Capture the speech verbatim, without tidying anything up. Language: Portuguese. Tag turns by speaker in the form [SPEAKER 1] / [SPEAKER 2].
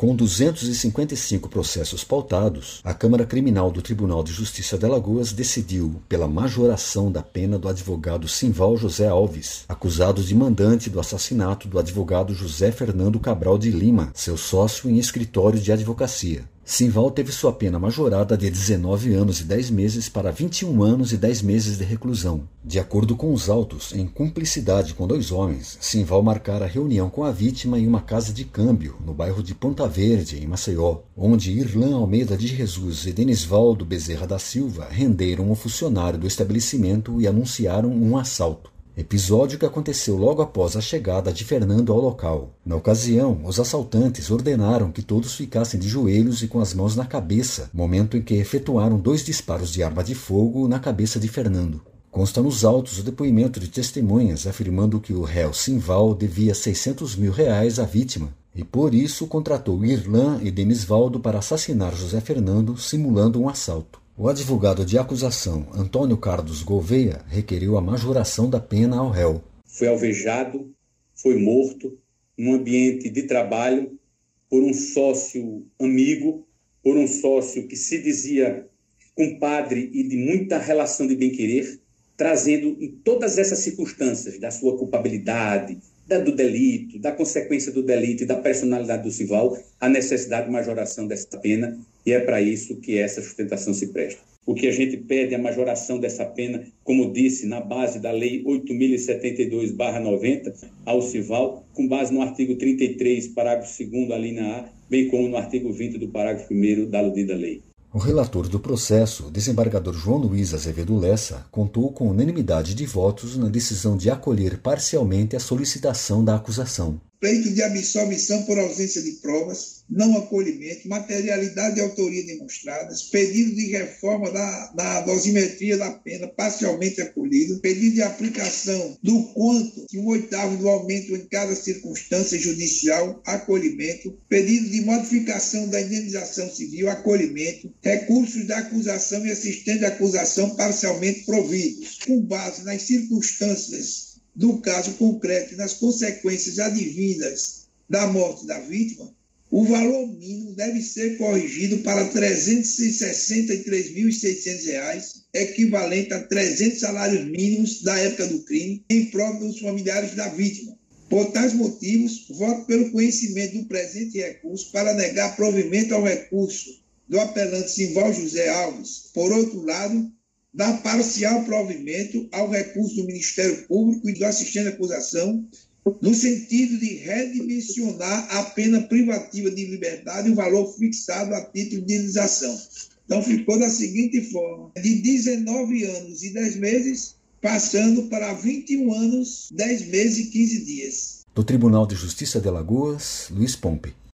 [SPEAKER 1] Com duzentos e cinquenta e cinco processos pautados, a Câmara Criminal do Tribunal de Justiça de Alagoas decidiu pela majoração da pena do advogado Simval José Alves, acusado de mandante do assassinato do advogado José Fernando Cabral de Lima, seu sócio em escritório de advocacia. Simval teve sua pena majorada de dezenove anos e dez meses para vinte e um anos e dez meses de reclusão. De acordo com os autos, em cumplicidade com dois homens, Simval marcara reunião com a vítima em uma casa de câmbio, no bairro de Ponta Verde, em Maceió, onde Irlan Almeida de Jesus e Denisvaldo Bezerra da Silva renderam o funcionário do estabelecimento e anunciaram um assalto. Episódio que aconteceu logo após a chegada de Fernando ao local. Na ocasião, os assaltantes ordenaram que todos ficassem de joelhos e com as mãos na cabeça, momento em que efetuaram dois disparos de arma de fogo na cabeça de Fernando. Consta nos autos o depoimento de testemunhas afirmando que o réu Simval devia seiscentos mil reais à vítima e por isso contratou Irlan e Denisvaldo para assassinar José Fernando simulando um assalto. O advogado de acusação, Antônio Carlos Gouveia, requeriu a majoração da pena ao réu.
[SPEAKER 2] Foi alvejado, foi morto, num ambiente de trabalho, por um sócio amigo, por um sócio que se dizia compadre e de muita relação de bem-querer, trazendo em todas essas circunstâncias da sua culpabilidade, da, do delito, da consequência do delito e da personalidade do Simval, a necessidade de majoração dessa pena, e é para isso que essa sustentação se presta. O que a gente pede é a majoração dessa pena, como disse, na base da Lei oito mil e setenta e dois barra noventa, ao Simval, com base no artigo trinta e três, parágrafo segundo, a linha A, bem como no artigo vinte do parágrafo primeiro da aludida lei.
[SPEAKER 1] O relator do processo, desembargador João Luiz Azevedo Lessa, contou com unanimidade de votos na decisão de acolher parcialmente a solicitação da acusação.
[SPEAKER 3] Pleito de absolvição por ausência de provas, não acolhimento, materialidade e autoria demonstradas, pedido de reforma da, da dosimetria da pena parcialmente acolhido, pedido de aplicação do quanto de um oitavo do aumento em cada circunstância judicial, acolhimento, pedido de modificação da indenização civil, acolhimento, recursos da acusação e assistente de acusação parcialmente providos, com base nas circunstâncias do caso concreto e nas consequências advindas da morte da vítima, o valor mínimo deve ser corrigido para trezentos e sessenta e três mil e seiscentos reais, equivalente a trezentos salários mínimos da época do crime, em prol dos familiares da vítima. Por tais motivos, voto pelo conhecimento do presente recurso para negar provimento ao recurso do apelante Simval José Alves. Por outro lado, dá parcial provimento ao recurso do Ministério Público e do assistente de acusação, no sentido de redimensionar a pena privativa de liberdade e o valor fixado a título de indenização. Então, ficou da seguinte forma: de dezenove anos e dez meses, passando para vinte e um anos, dez meses e quinze dias.
[SPEAKER 1] Do Tribunal de Justiça de Alagoas, Luiz Pompe.